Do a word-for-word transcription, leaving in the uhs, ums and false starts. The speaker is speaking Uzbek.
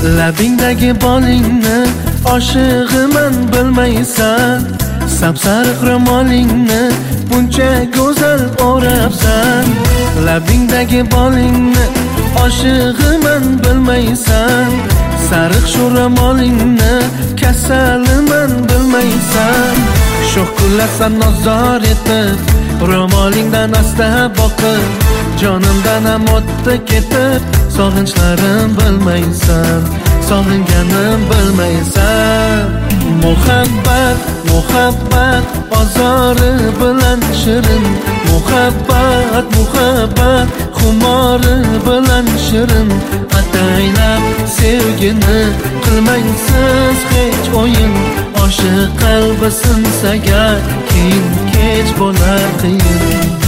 labingdagi bolingni oshig'iman bilmaysan, sapsariq ro'molingni buncha go'zal o'rabsan. Labingdagi bolingni oshig'iman bilmaysan, sariq shu ro'molingni kasaliman bilmaysan. Sho'x kullasan nozor etib, ro'molingdan asta boqib, jonimdan ham o'tdi ketib, sog'inchlarim bilmaysan, sog'inganim bilmaysan. Muhabbat, muhabbat ozori bilan shirin, muhabbat, muhabbat xumori bilan shirin. Ataylab sevgini qilmaysiz hech o'yin, oshiq qalbi sinsaga keyin kech bo'lar qiyin.